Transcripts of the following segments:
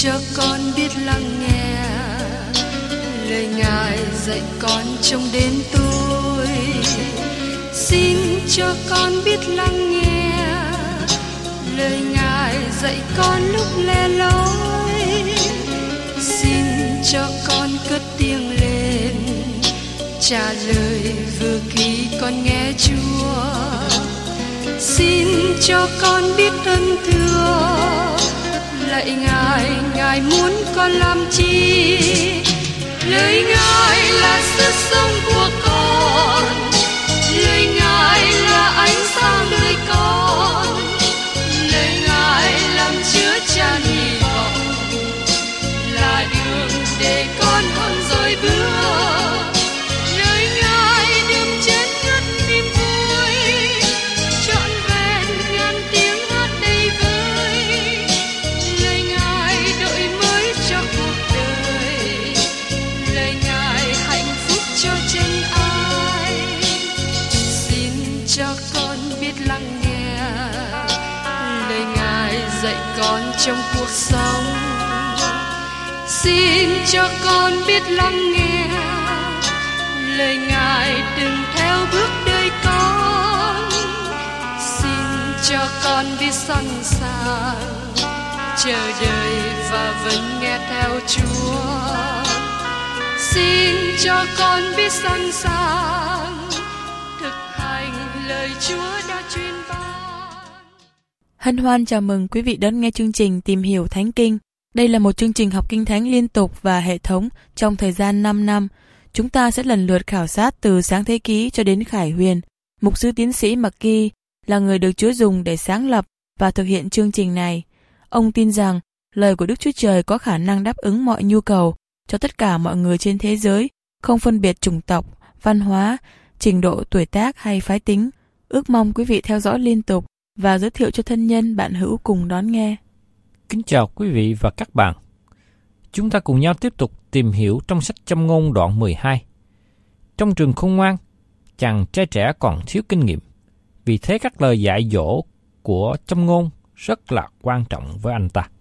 cho con biết lắng nghe lời Ngài dạy con trong đêm tối. Xin cho con biết lắng nghe lời Ngài dạy con lúc lẻ loi. Xin cho con cất tiếng lên trả lời vừa khi con nghe Chúa. Xin cho con biết ơn thưa lạy Ngài, Ngài muốn con làm chi? Lời Ngài là sức sống của con, lời Ngài là ánh sáng đời con, lời Ngài làm chứa chan hy vọng, là đường để con không dối bước. Lời Ngài đừng chết ngất niềm vui, trọn vẹn ngàn tiếng hát đầy vơi. Lời Ngài đổi mới cho cuộc đời, lời Ngài hạnh phúc cho chân ai. Xin cho con biết lắng nghe lời Ngài dạy con trong cuộc sống. Xin cho con biết lắng nghe lời Ngài đừng theo bước đời con. Xin cho con biết sẵn sàng chờ đợi và vẫn nghe theo Chúa. Xin cho con biết sẵn sàng thực hành lời Chúa đã truyền ban. Hân hoan chào mừng quý vị đón nghe chương trình Tìm hiểu Thánh Kinh. Đây là một chương trình học Kinh Thánh liên tục và hệ thống trong thời gian 5 năm. Chúng ta sẽ lần lượt khảo sát từ Sáng Thế Ký cho đến Khải Huyền. Mục sư tiến sĩ McGee là người được Chúa dùng để sáng lập và thực hiện chương trình này. Ông tin rằng lời của Đức Chúa Trời có khả năng đáp ứng mọi nhu cầu cho tất cả mọi người trên thế giới, không phân biệt chủng tộc, văn hóa, trình độ tuổi tác hay phái tính. Ước mong quý vị theo dõi liên tục và giới thiệu cho thân nhân bạn hữu cùng đón nghe. Kính chào quý vị và các bạn. Chúng ta cùng nhau tiếp tục tìm hiểu trong sách Châm Ngôn đoạn 12. Trong trường khôn ngoan, chàng trai trẻ còn thiếu kinh nghiệm. Vì thế các lời dạy dỗ của Châm Ngôn rất là quan trọng với anh ta.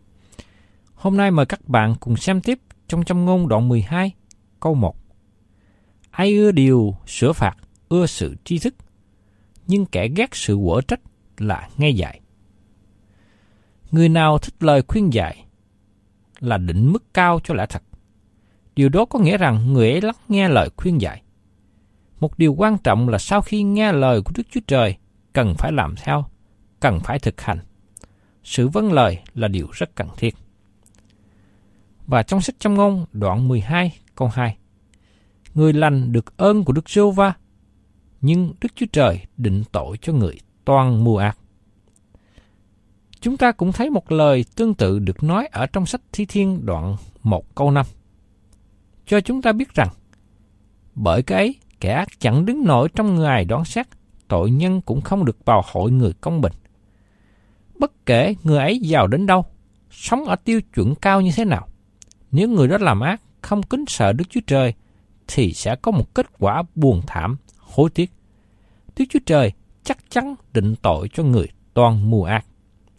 Hôm nay mời các bạn cùng xem tiếp trong Châm Ngôn đoạn 12, câu 1. Ai ưa điều sửa phạt, ưa sự tri thức, nhưng kẻ ghét sự quở trách là nghe dạy. Người nào thích lời khuyên dạy là định mức cao cho lẽ thật. Điều đó có nghĩa rằng người ấy lắng nghe lời khuyên dạy. Một điều quan trọng là sau khi nghe lời của Đức Chúa Trời, cần phải làm theo, cần phải thực hành. Sự vâng lời là điều rất cần thiết. Và trong sách Châm Ngôn đoạn 12 câu 2, người lành được ơn của Đức Giê-hô-va, nhưng Đức Chúa Trời định tội cho người toan mưu ác. Chúng ta cũng thấy một lời tương tự được nói ở trong sách Thi Thiên đoạn 1 câu 5. Cho chúng ta biết rằng, bởi cái ấy, kẻ ác chẳng đứng nổi trong ngày đoán xét, tội nhân cũng không được vào hội người công bình. Bất kể người ấy giàu đến đâu, sống ở tiêu chuẩn cao như thế nào, nếu người đó làm ác, không kính sợ Đức Chúa Trời, thì sẽ có một kết quả buồn thảm, hối tiếc. Đức Chúa Trời chắc chắn định tội cho người toan mưu ác.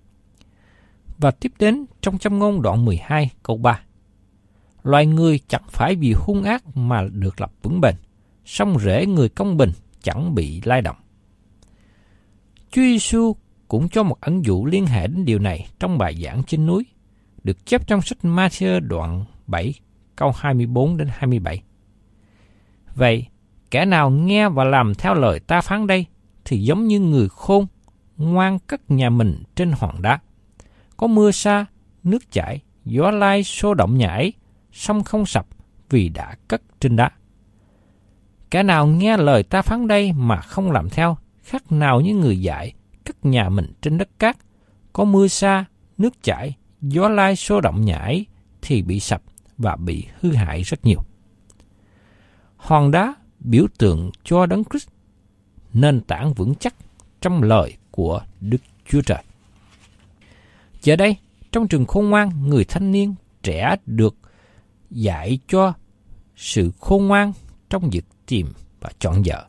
Và tiếp đến trong Châm Ngôn đoạn 12 câu 3. Loài người chẳng phải vì hung ác mà được lập vững bền, song rễ người công bình chẳng bị lay động. Chúa Giêsu cũng cho một ẩn dụ liên hệ đến điều này trong bài giảng trên núi, được chép trong sách Ma-thi-ơ đoạn 7 câu 24 đến 27. Vậy, kẻ nào nghe và làm theo lời ta phán đây thì giống như người khôn, ngoan cất nhà mình trên hòn đá. Có mưa sa, nước chảy, gió lai xô động nhà ấy, song không sập vì đã cất trên đá. Kẻ nào nghe lời ta phán đây mà không làm theo, khác nào như người dại cất nhà mình trên đất cát. Có mưa sa, nước chảy, gió lai xô động nhà ấy thì bị sập và bị hư hại rất nhiều. Hòn đá biểu tượng cho Đấng Christ, nền tảng vững chắc trong lời của Đức Chúa Trời. Giờ đây, trong trường khôn ngoan, người thanh niên trẻ được dạy cho sự khôn ngoan trong việc tìm và chọn vợ.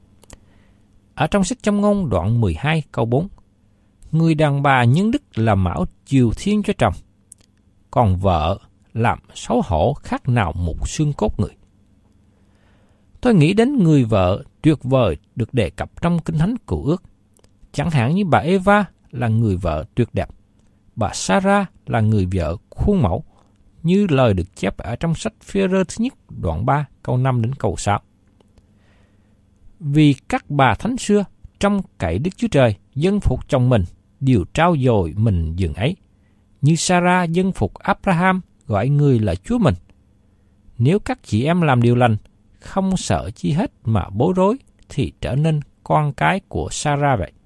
Ở trong sách Châm Ngôn đoạn 12 câu 4, người đàn bà nhân đức là mão chiều thiên cho chồng, còn vợ làm xấu hổ khác nào một xương cốt người. Tôi nghĩ đến người vợ tuyệt vời được đề cập trong Kinh Thánh Cựu Ước. Chẳng hạn như bà Eva là người vợ tuyệt đẹp, bà Sarah là người vợ khuôn mẫu, như lời được chép ở trong sách Phi-e-rơ thứ nhất đoạn 3 câu 5 đến câu 6. Vì các bà thánh xưa trong cậy Đức Chúa Trời dân phục chồng mình đều trao dồi mình dường ấy, như Sarah dân phục Abraham gọi người là Chúa mình. Nếu các chị em làm điều lành, không sợ chi hết mà bối rối, thì trở nên con cái của Sarah vậy.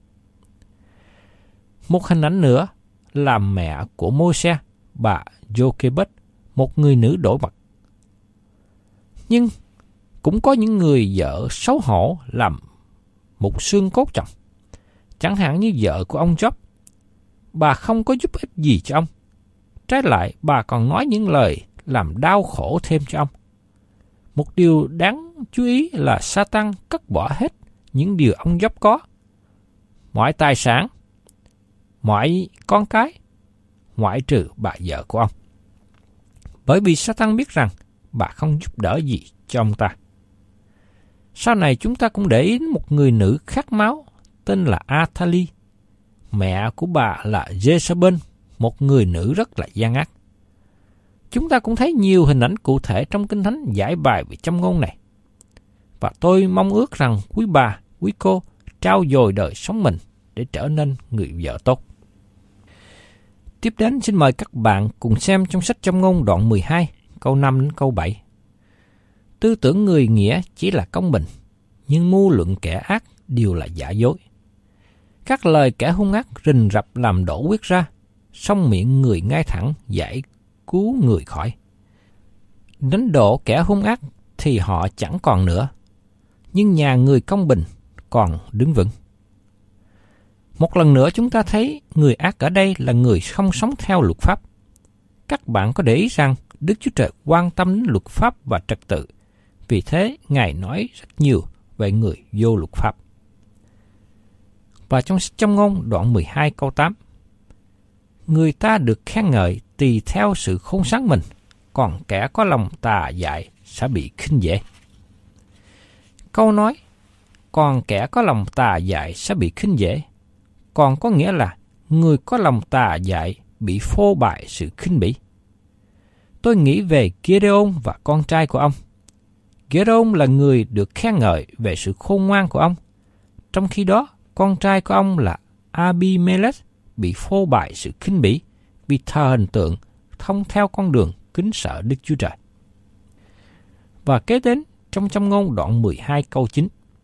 Một hình ảnh nữa là mẹ của Môi-se, bà Jochebed, một người nữ đổi bật. Nhưng cũng có những người vợ xấu hổ làm một xương cốt chồng. Chẳng hạn như vợ của ông Job, bà không có giúp ích gì cho ông. Trái lại, bà còn nói những lời làm đau khổ thêm cho ông. Một điều đáng chú ý là Sa-tan cất bỏ hết những điều ông Job có, mọi tài sản, mọi con cái, ngoại trừ bà vợ của ông. Bởi vì Sa-tan biết rằng bà không giúp đỡ gì cho ông ta. Sau này chúng ta cũng để ý đến một người nữ khát máu tên là Athali. Mẹ của bà là Jezebel, một người nữ rất là gian ác. Chúng ta cũng thấy nhiều hình ảnh cụ thể trong Kinh Thánh giải bài về châm ngôn này. Và tôi mong ước rằng quý bà, quý cô trau dồi đời sống mình để trở nên người vợ tốt. Tiếp đến xin mời các bạn cùng xem trong sách Châm ngôn đoạn 12, câu 5 đến câu 7. Tư tưởng người nghĩa chỉ là công bình, nhưng mưu luận kẻ ác đều là giả dối. Các lời kẻ hung ác rình rập làm đổ huyết ra, song miệng người ngay thẳng giải cứu người khỏi. Đánh đổ kẻ hung ác thì họ chẳng còn nữa, nhưng nhà người công bình còn đứng vững. Một lần nữa chúng ta thấy người ác ở đây là người không sống theo luật pháp. Các bạn có để ý rằng Đức Chúa Trời quan tâm đến luật pháp và trật tự, vì thế Ngài nói rất nhiều về người vô luật pháp. Và trong sách Châm ngôn đoạn 12 câu 8, người ta được khen ngợi tùy theo sự khôn sáng mình, còn kẻ có lòng tà dại sẽ bị khinh dễ. Câu nói, còn kẻ có lòng tà dại sẽ bị khinh dễ, còn có nghĩa là người có lòng tà dại bị phô bại sự khinh bỉ. Tôi nghĩ về Gideon và con trai của ông. Gideon là người được khen ngợi về sự khôn ngoan của ông, trong khi đó con trai của ông là Abimelech bị phô bại sự khinh bỉ vì thờ hình tượng, không theo con đường kính sợ Đức Chúa Trời. Và kế đến trong Châm ngôn đoạn 12 câu 9,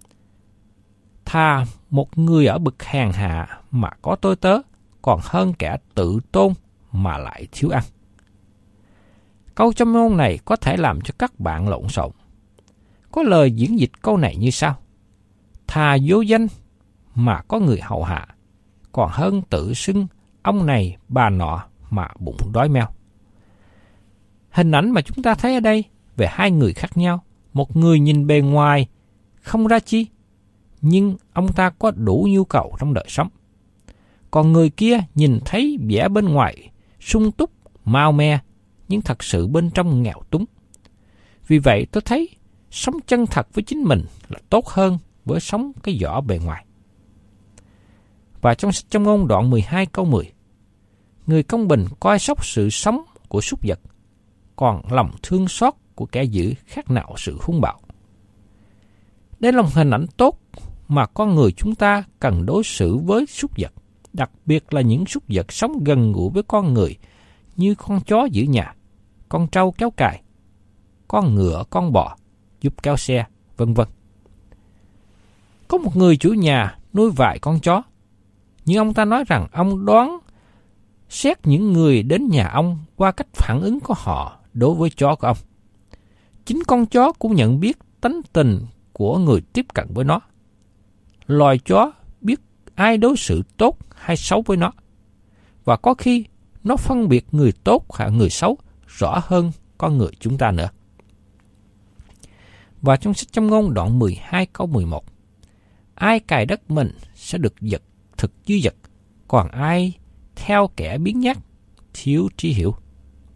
thà một người ở bậc hèn hạ mà có tôi tớ, còn hơn kẻ tự tôn mà lại thiếu ăn. Câu châm ngôn này có thể làm cho các bạn lộn xộn. Có lời diễn dịch câu này như sau: thà vô danh mà có người hầu hạ, còn hơn tự xưng ông này bà nọ mà bụng đói meo. Hình ảnh mà chúng ta thấy ở đây về hai người khác nhau. Một người nhìn bề ngoài không ra chi, nhưng ông ta có đủ nhu cầu trong đời sống. Còn người kia nhìn thấy vẻ bên ngoài sung túc, mau me, nhưng thật sự bên trong nghèo túng. Vì vậy tôi thấy sống chân thật với chính mình là tốt hơn với sống cái vỏ bề ngoài. Và trong sách Châm ngôn đoạn 12 câu 10, người công bình coi sóc sự sống của súc vật, còn lòng thương xót của kẻ dữ khác nào sự hung bạo. Đây là một hình ảnh tốt mà con người chúng ta cần đối xử với súc vật, đặc biệt là những súc vật sống gần gũi với con người như con chó giữ nhà, con trâu kéo cày, con ngựa, con bò giúp kéo xe, vân vân. Có một người chủ nhà nuôi vài con chó, nhưng ông ta nói rằng ông đoán xét những người đến nhà ông qua cách phản ứng của họ đối với chó của ông. Chính con chó cũng nhận biết tánh tình của người tiếp cận với nó. Loài chó biết ai đối xử tốt hay xấu với nó, và có khi nó phân biệt người tốt hay người xấu rõ hơn con người chúng ta nữa. Và trong sách Châm ngôn đoạn 12 câu 11, ai cày đất mình sẽ được vật thực dư dật, còn ai theo kẻ biến nhát thiếu trí hiểu.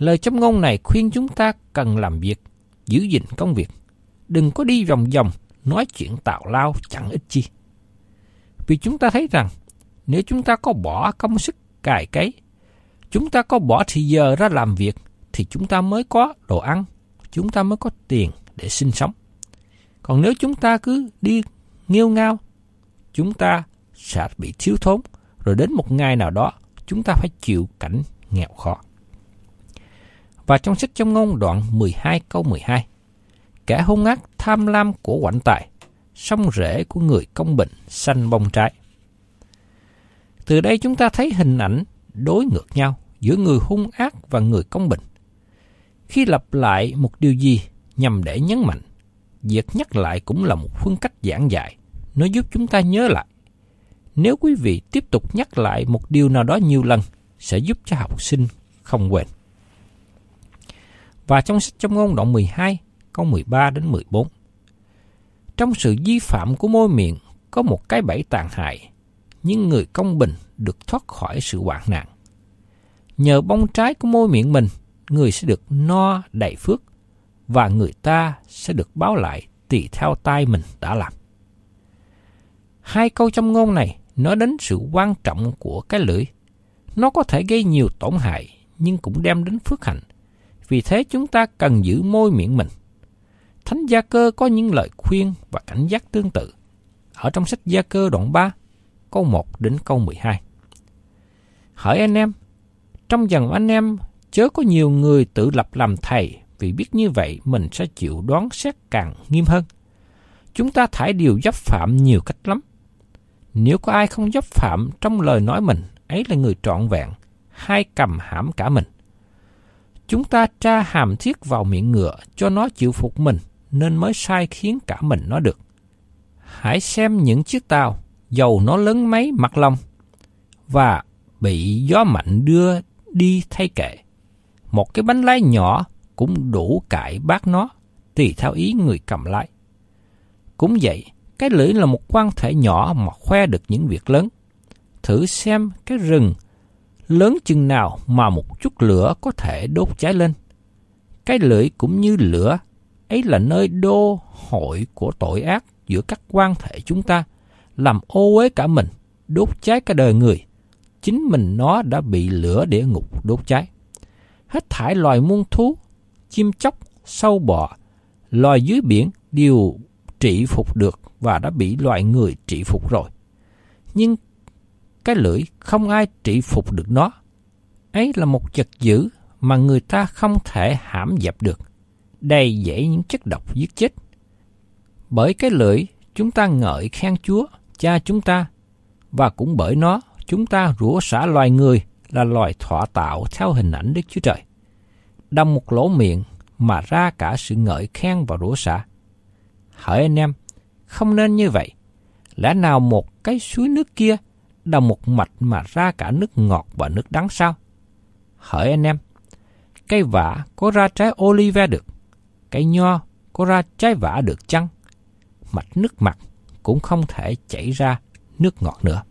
Lời châm ngôn này khuyên chúng ta cần làm việc, giữ gìn công việc, đừng có đi vòng vòng nói chuyện tào lao chẳng ích chi. Vì chúng ta thấy rằng nếu chúng ta có bỏ công sức cày cấy, chúng ta có bỏ thời giờ ra làm việc, thì chúng ta mới có đồ ăn, chúng ta mới có tiền để sinh sống. Còn nếu chúng ta cứ đi nghêu ngao, chúng ta sẽ bị thiếu thốn, rồi đến một ngày nào đó chúng ta phải chịu cảnh nghèo khó. Và trong sách Châm ngôn đoạn 12 câu 12, kẻ hung ác tham lam của quạnh tài, sông rễ của người công bình xanh bông trái. Từ đây chúng ta thấy hình ảnh đối ngược nhau giữa người hung ác và người công bình. Khi lặp lại một điều gì nhằm để nhấn mạnh, việc nhắc lại cũng là một phương cách giảng dạy, nó giúp chúng ta nhớ lại. Nếu quý vị tiếp tục nhắc lại một điều nào đó nhiều lần, sẽ giúp cho học sinh không quên. Và trong sách Châm ngôn đoạn 12, câu 13 đến 14, trong sự vi phạm của môi miệng có một cái bẫy tàn hại, nhưng người công bình được thoát khỏi sự hoạn nạn. Nhờ bông trái của môi miệng mình, người sẽ được no đầy phước, và người ta sẽ được báo lại tùy theo tay mình đã làm. Hai câu châm ngôn này nói đến sự quan trọng của cái lưỡi. Nó có thể gây nhiều tổn hại, nhưng cũng đem đến phước hạnh. Vì thế chúng ta cần giữ môi miệng mình. Thánh Gia Cơ có những lời khuyên và cảnh giác tương tự ở trong sách Gia Cơ đoạn 3, câu 1 đến câu 12. Hỡi anh em, trong dòng anh em chớ có nhiều người tự lập làm thầy, vì biết như vậy mình sẽ chịu đoán xét càng nghiêm hơn. Chúng ta thải điều dấp phạm nhiều cách lắm. Nếu có ai không dấp phạm trong lời nói mình, ấy là người trọn vẹn, hay cầm hãm cả mình. Chúng ta tra hàm thiết vào miệng ngựa cho nó chịu phục mình, nên mới sai khiến cả mình nó được. Hãy xem những chiếc tàu, dầu nó lớn mấy mặt lòng, và bị gió mạnh đưa đi thay kệ. Một cái bánh lái nhỏ cũng đủ cải bát nó, tùy theo ý người cầm lái. Cũng vậy, cái lưỡi là một quan thể nhỏ mà khoe được những việc lớn. Thử xem cái rừng lớn chừng nào mà một chút lửa có thể đốt cháy lên. Cái lưỡi cũng như lửa, ấy là nơi đô hội của tội ác giữa các quan thể chúng ta, làm ô uế cả mình, đốt cháy cả đời người. Chính mình nó đã bị lửa địa ngục đốt cháy. Hết thảy loài muôn thú, chim chóc, sâu bọ, loài dưới biển đều trị phục được và đã bị loài người trị phục rồi. Nhưng cái lưỡi không ai trị phục được nó. Ấy là một vật dữ mà người ta không thể hãm dẹp được, đầy dẫy những chất độc giết chết. Bởi cái lưỡi chúng ta ngợi khen Chúa, Cha chúng ta, và cũng bởi nó chúng ta rủa xả loài người là loài thọ tạo theo hình ảnh Đức Chúa Trời. Đâm một lỗ miệng mà ra cả sự ngợi khen và rủa xả. Hỡi anh em, không nên như vậy. Lẽ nào một cái suối nước kia đào một mạch mà ra cả nước ngọt và nước đắng sao? Hỡi anh em, cây vả có ra trái olive được, cây nho có ra trái vả được chăng? Mạch nước mặt cũng không thể chảy ra nước ngọt nữa.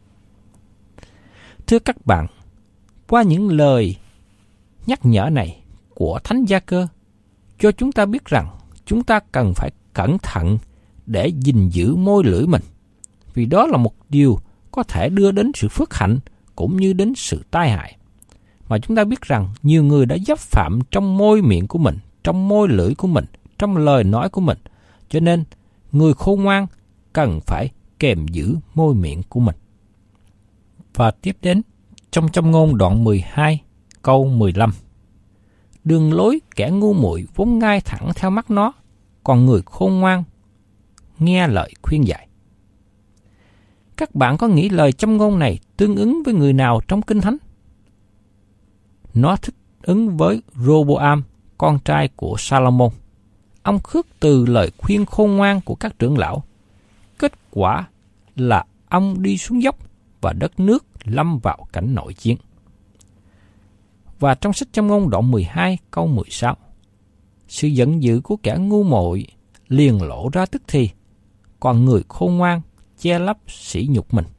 Thưa các bạn, qua những lời nhắc nhở này của Thánh Gia Cơ, cho chúng ta biết rằng chúng ta cần phải cẩn thận để gìn giữ môi lưỡi mình, vì đó là một điều có thể đưa đến sự phước hạnh cũng như đến sự tai hại. Mà chúng ta biết rằng nhiều người đã dấp phạm trong môi miệng của mình, trong môi lưỡi của mình, trong lời nói của mình. Cho nên, người khôn ngoan cần phải kềm giữ môi miệng của mình. Và tiếp đến, trong Châm ngôn đoạn 12, câu 15. Đường lối kẻ ngu muội vốn ngay thẳng theo mắt nó, còn người khôn ngoan nghe lời khuyên dạy. Các bạn có nghĩ lời châm ngôn này tương ứng với người nào trong Kinh Thánh? Nó thích ứng với Roboam, con trai của Salomon. Ông khước từ lời khuyên khôn ngoan của các trưởng lão. Kết quả là ông đi xuống dốc và đất nước lâm vào cảnh nội chiến. Và trong sách Châm ngôn đoạn 12 câu 16, sự giận dữ của kẻ ngu muội liền lộ ra tức thì, còn người khôn ngoan che lấp sỉ nhục mình.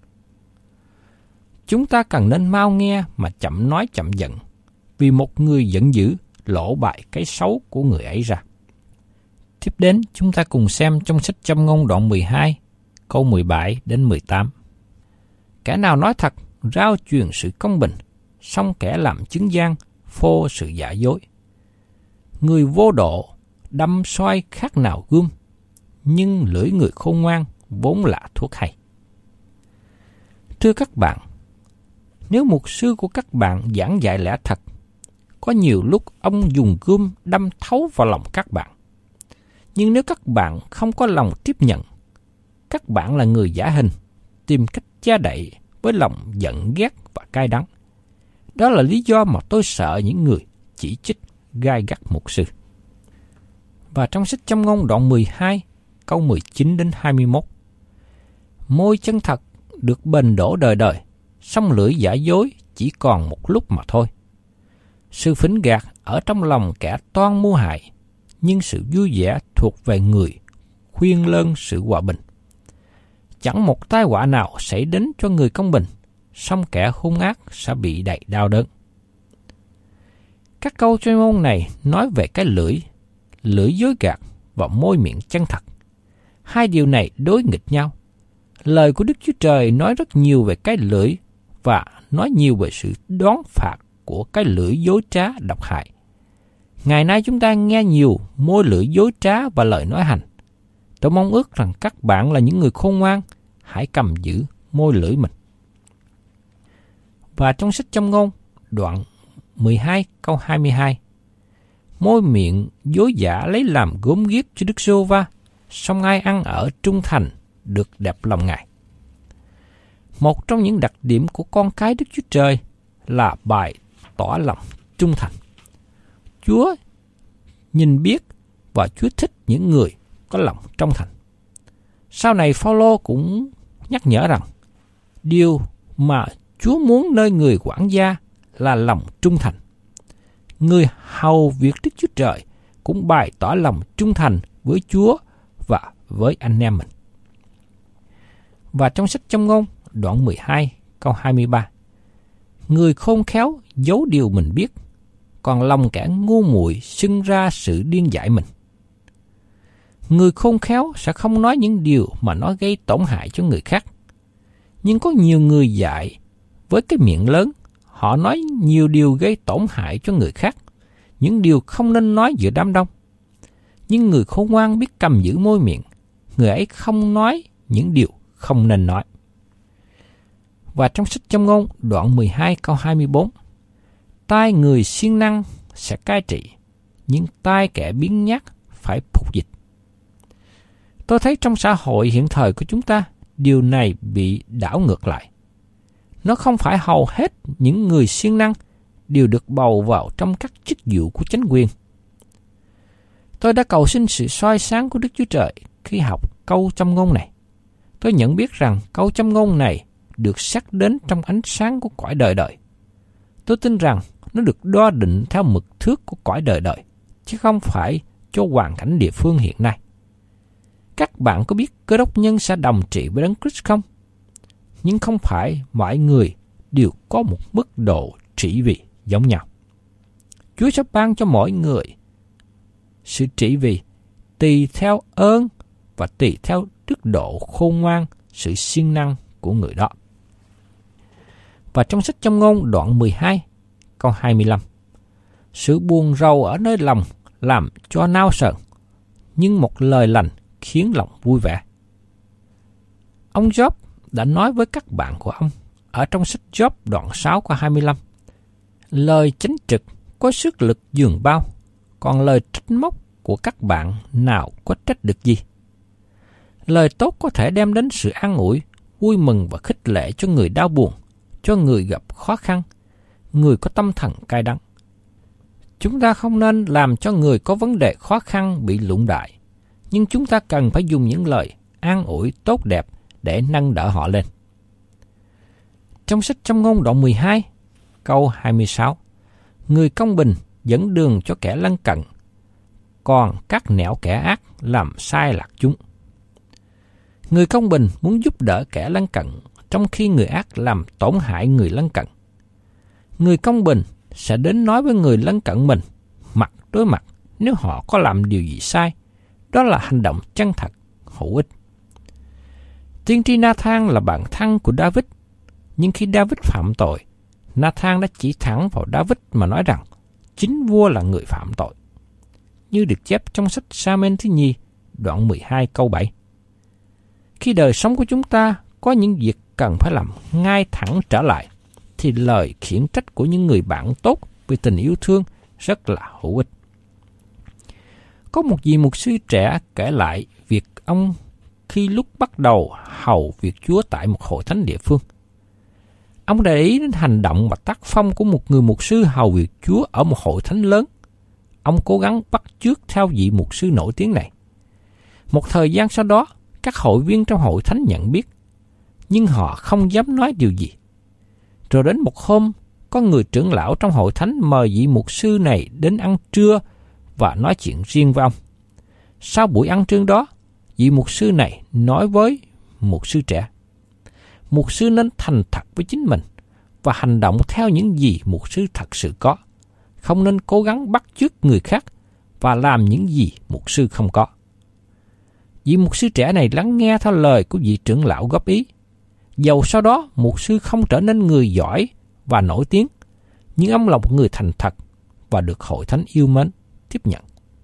Chúng ta cần nên mau nghe mà chậm nói chậm giận, vì một người giận dữ lộ bại cái xấu của người ấy ra. Tiếp đến, chúng ta cùng xem trong sách Châm Ngôn đoạn 12, câu 17 đến 18. Kẻ nào nói thật, rao truyền sự công bình, song kẻ làm chứng gian, phô sự giả dối. Người vô độ, đâm xoay khác nào gươm, nhưng lưỡi người khôn ngoan vốn là thuốc hay. Thưa các bạn, nếu mục sư của các bạn giảng dạy lẽ thật, có nhiều lúc ông dùng gươm đâm thấu vào lòng các bạn. Nhưng nếu các bạn không có lòng tiếp nhận, các bạn là người giả hình, tìm cách che đậy với lòng giận ghét và cay đắng. Đó là lý do mà tôi sợ những người chỉ trích gai gắt mục sư. Và trong sách Châm Ngôn đoạn 12, câu 19 đến 21. Môi chân thật được bền đổ đời đời, song lưỡi giả dối chỉ còn một lúc mà thôi. Sự phỉnh gạt ở trong lòng kẻ toan mưu hại, nhưng sự vui vẻ thuộc về người khuyên lơn sự hòa bình. Chẳng một tai họa nào xảy đến cho người công bình, song kẻ hung ác sẽ bị đầy đau đớn. Các câu chuyên môn này nói về cái lưỡi dối gạt và môi miệng chân thật. Hai điều này đối nghịch nhau. Lời của Đức Chúa Trời nói rất nhiều về cái lưỡi và nói nhiều về sự đoán phạt của cái lưỡi dối trá độc hại. Ngày nay chúng ta nghe nhiều môi lưỡi dối trá và lời nói hành. Tôi mong ước rằng các bạn là những người khôn ngoan, hãy cầm giữ môi lưỡi mình. Và trong sách Châm Ngôn, đoạn 12 câu 22, môi miệng dối giả lấy làm gốm ghiếc cho Đức Giê-hô-va, song ai ăn ở trung thành được đẹp lòng Ngài. Một trong những đặc điểm của con cái Đức Chúa Trời là bày tỏ lòng trung thành. Chúa nhìn biết và Chúa thích những người có lòng trung thành. Sau này Phao-lô cũng nhắc nhở rằng điều mà Chúa muốn nơi người quản gia là lòng trung thành. Người hầu việc Đức Chúa Trời cũng bày tỏ lòng trung thành với Chúa và với anh em mình. Và trong sách Châm Ngôn đoạn 12 câu 23, người khôn khéo giấu điều mình biết, còn lòng kẻ ngu muội xưng ra sự điên dại mình. Người khôn khéo sẽ không nói những điều mà nó gây tổn hại cho người khác. Nhưng có nhiều người dại với cái miệng lớn, họ nói nhiều điều gây tổn hại cho người khác, những điều không nên nói giữa đám đông. Nhưng người khôn ngoan biết cầm giữ môi miệng, người ấy không nói những điều không nên nói. Và trong sách Châm Ngôn đoạn 12 câu 24, tai người siêng năng sẽ cai trị, nhưng tai kẻ biếng nhác phải phục dịch. Tôi thấy trong xã hội hiện thời của chúng ta, điều này bị đảo ngược lại. Nó không phải hầu hết những người siêng năng đều được bầu vào trong các chức vụ của chính quyền. Tôi đã cầu xin sự soi sáng của Đức Chúa Trời khi học câu châm ngôn này. Tôi nhận biết rằng câu châm ngôn này được sắc đến trong ánh sáng của cõi đời đời. Tôi tin rằng nó được đo định theo mực thước của cõi đời đời, chứ không phải cho hoàn cảnh địa phương hiện nay. Các bạn có biết Cơ Đốc nhân sẽ đồng trị với Đấng Christ không? Nhưng không phải mọi người đều có một mức độ trị vì giống nhau. Chúa sẽ ban cho mỗi người sự trị vì tùy theo ơn và tùy theo đức độ khôn ngoan, sự siêng năng của người đó. Và trong sách Châm Ngôn đoạn 12, câu 25, sự buồn rầu ở nơi lòng làm cho nao sờn, nhưng một lời lành khiến lòng vui vẻ. Ông Job đã nói với các bạn của ông ở trong sách Job đoạn 6 câu 25, lời chánh trực có sức lực dường bao, còn lời trách móc của các bạn nào có trách được gì. Lời tốt có thể đem đến sự an ủi, vui mừng và khích lệ cho người đau buồn, cho người gặp khó khăn, người có tâm thần cay đắng. Chúng ta không nên làm cho người có vấn đề khó khăn bị lụng đại, nhưng chúng ta cần phải dùng những lời an ủi tốt đẹp để nâng đỡ họ lên. Trong sách Châm Ngôn đoạn 12, câu 26, người công bình dẫn đường cho kẻ lân cận, còn các nẻo kẻ ác làm sai lạc chúng. Người công bình muốn giúp đỡ kẻ lân cận, trong khi người ác làm tổn hại người lân cận. Người công bình sẽ đến nói với người lân cận mình, mặt đối mặt nếu họ có làm điều gì sai. Đó là hành động chân thật, hữu ích. Tiên tri Na-than là bạn thân của David, nhưng khi David phạm tội, Na-than đã chỉ thẳng vào David mà nói rằng chính vua là người phạm tội, như được chép trong sách Sa-men thứ nhì, đoạn 12 câu 7. Khi đời sống của chúng ta có những việc cần phải làm ngay thẳng trở lại, thì lời khiển trách của những người bạn tốt vì tình yêu thương rất là hữu ích. Có một vị mục sư trẻ kể lại việc ông khi lúc bắt đầu hầu việc Chúa tại một hội thánh địa phương. Ông để ý đến hành động và tác phong của một người mục sư hầu việc Chúa ở một hội thánh lớn. Ông cố gắng bắt chước theo vị mục sư nổi tiếng này. Một thời gian sau đó, các hội viên trong hội thánh nhận biết, nhưng họ không dám nói điều gì. Rồi đến một hôm, có người trưởng lão trong hội thánh mời vị mục sư này đến ăn trưa và nói chuyện riêng với ông. Sau buổi ăn trưa đó, vị mục sư này nói với mục sư trẻ, mục sư nên thành thật với chính mình và hành động theo những gì mục sư thật sự có, không nên cố gắng bắt chước người khác và làm những gì mục sư không có. Vị mục sư trẻ này lắng nghe theo lời của vị trưởng lão góp ý. Dầu sau đó mục sư không trở nên người giỏi và nổi tiếng, nhưng ông là một người thành thật và được hội thánh yêu mến tiếp nhận.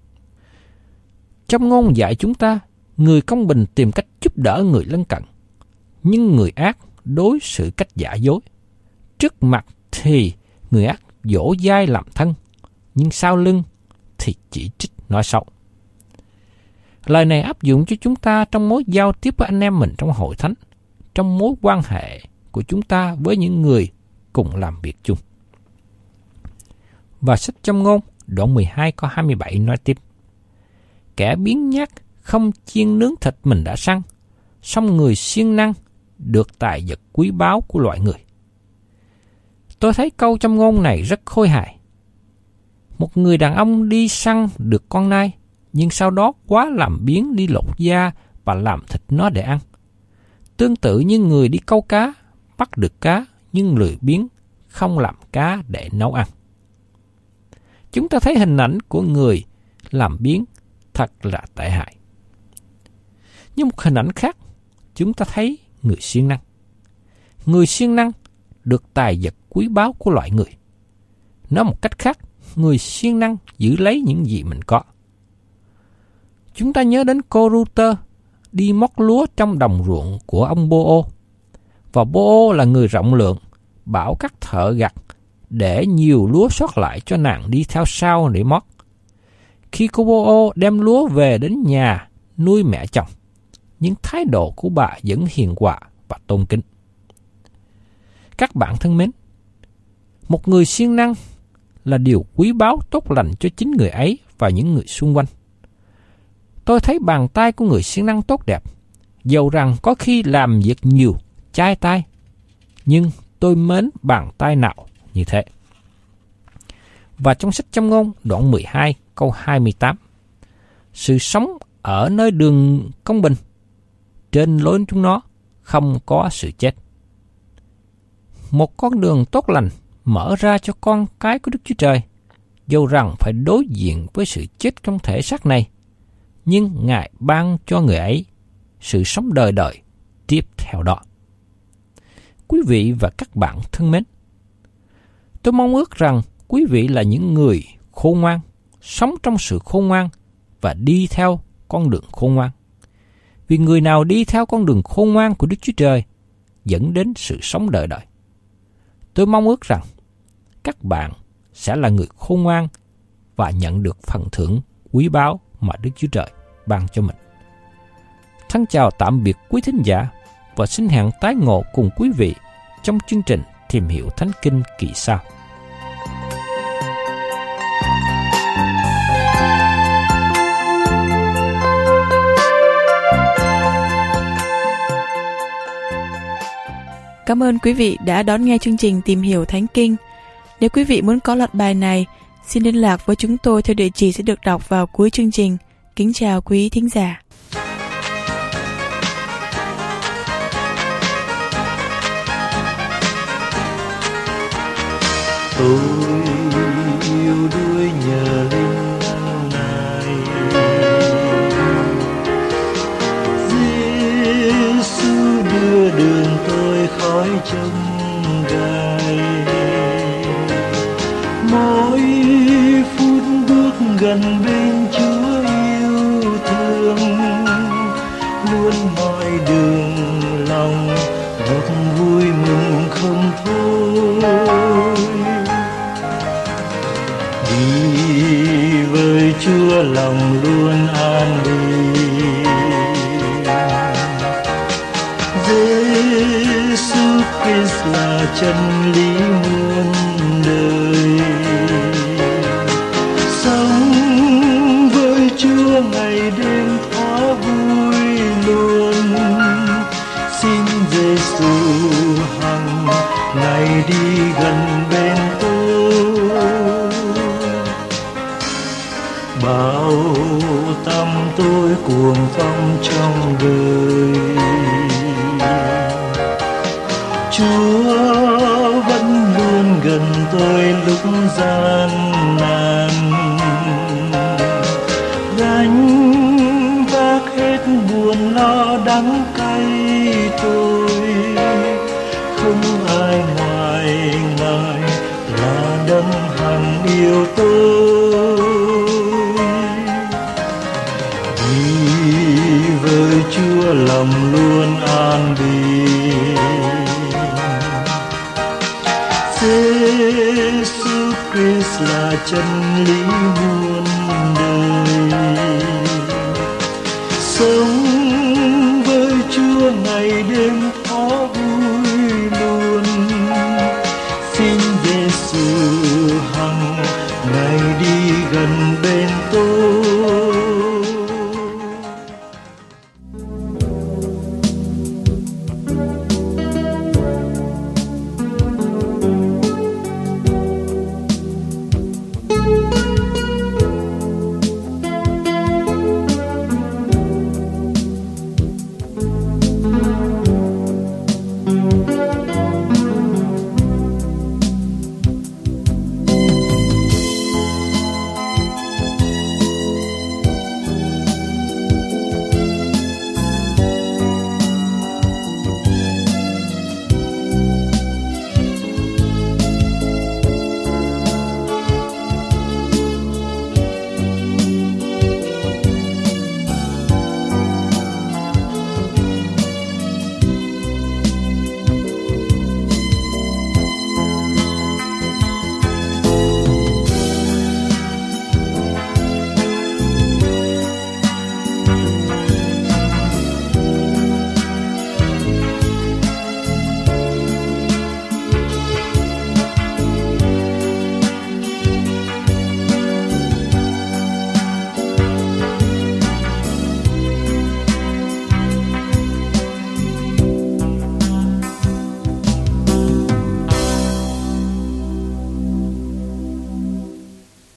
Trong ngôn dạy chúng ta, người công bình tìm cách giúp đỡ người lân cận, nhưng người ác đối xử cách giả dối. Trước mặt thì người ác dỗ dai làm thân, nhưng sau lưng thì chỉ trích nói xấu. Lời này áp dụng cho chúng ta trong mối giao tiếp với anh em mình trong hội thánh, trong mối quan hệ của chúng ta với những người cùng làm việc chung. Và sách Châm ngôn đoạn 12 câu 27 nói tiếp: Kẻ biếng nhác không chiên nướng thịt mình đã săn, song người siêng năng được tài vật quý báu của loại người. Tôi thấy câu châm ngôn này rất khôi hài. Một người đàn ông đi săn được con nai, nhưng sau đó quá làm biếng đi lột da và làm thịt nó để ăn. Tương tự như người đi câu cá, bắt được cá nhưng lười biếng, không làm cá để nấu ăn. Chúng ta thấy hình ảnh của người làm biếng thật là tệ hại. Nhưng một hình ảnh khác, chúng ta thấy người siêng năng. Người siêng năng được tài vật quý báu của loại người. Nói một cách khác, người siêng năng giữ lấy những gì mình có. Chúng ta nhớ đến cô Ruther đi móc lúa trong đồng ruộng của ông Bô-ô. Và Bô-ô là người rộng lượng, bảo các thợ gặt để nhiều lúa sót lại cho nàng đi theo sau để móc. Khi cô Bô-ô đem lúa về đến nhà nuôi mẹ chồng, nhưng thái độ của bà vẫn hiền hòa và tôn kính. Các bạn thân mến, một người siêng năng là điều quý báu tốt lành cho chính người ấy và những người xung quanh. Tôi thấy bàn tay của người siêng năng tốt đẹp, dầu rằng có khi làm việc nhiều, chai tay, nhưng tôi mến bàn tay nào như thế. Và trong sách Châm ngôn đoạn 12 câu 28, sự sống ở nơi đường công bình, trên lối chúng nó không có sự chết. Một con đường tốt lành mở ra cho con cái của Đức Chúa Trời, dầu rằng phải đối diện với sự chết trong thể xác này, nhưng Ngài ban cho người ấy sự sống đời đời tiếp theo đó. Quý vị và các bạn thân mến, tôi mong ước rằng quý vị là những người khôn ngoan, sống trong sự khôn ngoan và đi theo con đường khôn ngoan. Vì người nào đi theo con đường khôn ngoan của Đức Chúa Trời dẫn đến sự sống đời đời. Tôi mong ước rằng các bạn sẽ là người khôn ngoan và nhận được phần thưởng quý báu mà Đức Chúa Trời ban cho mình. Thân chào tạm biệt quý thính giả và xin hẹn tái ngộ cùng quý vị trong chương trình Tìm hiểu Thánh Kinh kỳ sau. Cảm ơn quý vị đã đón nghe chương trình Tìm hiểu Thánh Kinh. Nếu quý vị muốn có loạt bài này, xin liên lạc với chúng tôi theo địa chỉ sẽ được đọc vào cuối chương trình. Kính chào quý thính giả. Tôi yêu đuối nhờ linh mỗi phút bước gần bên Chúa yêu thương, luôn mọi đường lòng một vui mừng không thôi. Đi với Chúa lòng luôn an bình. Giêsu Christ là chân lý muôn đời. Sống với Chúa ngày đêm thỏa vui luôn. Xin Giêsu hằng ngày đi gần bên tôi. Bao tâm tôi cuồng phong trong đời, Chúa vẫn luôn gần tôi lúc gian nan. Gánh vác hết buồn lo đắng cay tôi, không ai ngoài Ngài là đấng hằng yêu tôi. Đi với Chúa lòng luôn an bình. Giêsu Christ là chân lý muôn đời. Sống